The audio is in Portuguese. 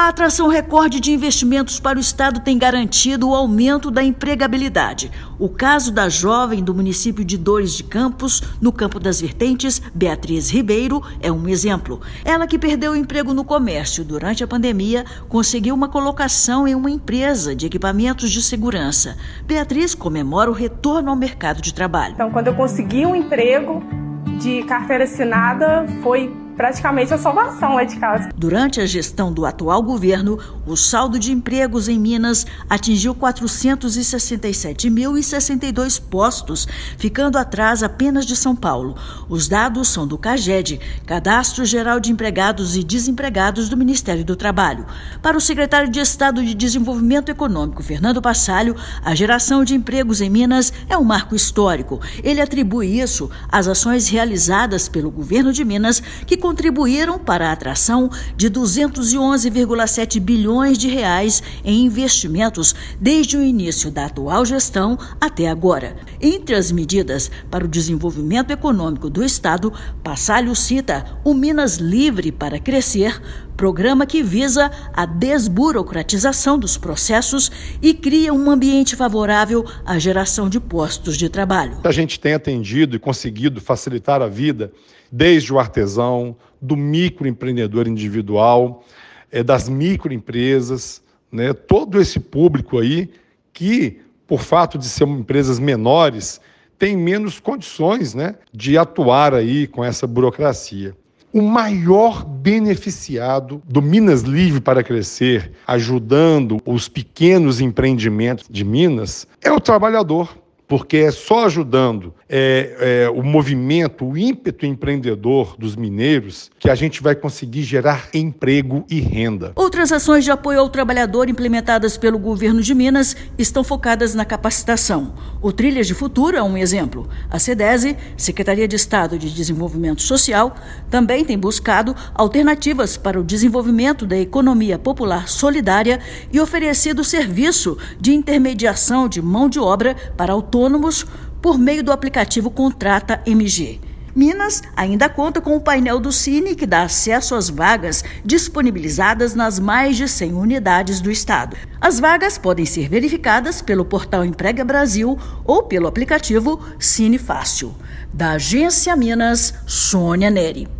A atração recorde de investimentos para o Estado tem garantido o aumento da empregabilidade. O caso da jovem do município de Dores de Campos, no Campo das Vertentes, Beatriz Ribeiro, é um exemplo. Ela, que perdeu o emprego no comércio durante a pandemia, conseguiu uma colocação em uma empresa de equipamentos de segurança. Beatriz comemora o retorno ao mercado de trabalho. Então, quando eu consegui um emprego de carteira assinada, foi praticamente a salvação lá de casa. Durante a gestão do atual governo, o saldo de empregos em Minas atingiu 467.062 postos, ficando atrás apenas de São Paulo. Os dados são do CAGED, Cadastro Geral de Empregados e Desempregados do Ministério do Trabalho. Para o secretário de Estado de Desenvolvimento Econômico, Fernando Passalio, a geração de empregos em Minas é um marco histórico. Ele atribui isso às ações realizadas pelo governo de Minas, que contribuíram para a atração de 211,7 bilhões de reais em investimentos desde o início da atual gestão até agora. Entre as medidas para o desenvolvimento econômico do Estado, Passalio cita o Minas Livre para Crescer, programa que visa a desburocratização dos processos e cria um ambiente favorável à geração de postos de trabalho. A gente tem atendido e conseguido facilitar a vida desde o artesão, do microempreendedor individual, das microempresas, né? Todo esse público aí que, por fato de ser empresas menores, tem menos condições, né, de atuar aí com essa burocracia. O maior beneficiado do Minas Livre para Crescer, ajudando os pequenos empreendimentos de Minas, é o trabalhador, porque é só ajudando o movimento, o ímpeto empreendedor dos mineiros que a gente vai conseguir gerar emprego e renda. Outras ações de apoio ao trabalhador implementadas pelo governo de Minas estão focadas na capacitação. O Trilhas de Futuro é um exemplo. A SEDESE, Secretaria de Estado de Desenvolvimento Social, também tem buscado alternativas para o desenvolvimento da economia popular solidária e oferecido serviço de intermediação de mão de obra para autônomos por meio do aplicativo Contrata MG. Minas ainda conta com o painel do Cine, que dá acesso às vagas disponibilizadas nas mais de 100 unidades do estado. As vagas podem ser verificadas pelo portal Emprega Brasil ou pelo aplicativo Cine Fácil. Da Agência Minas, Sônia Neri.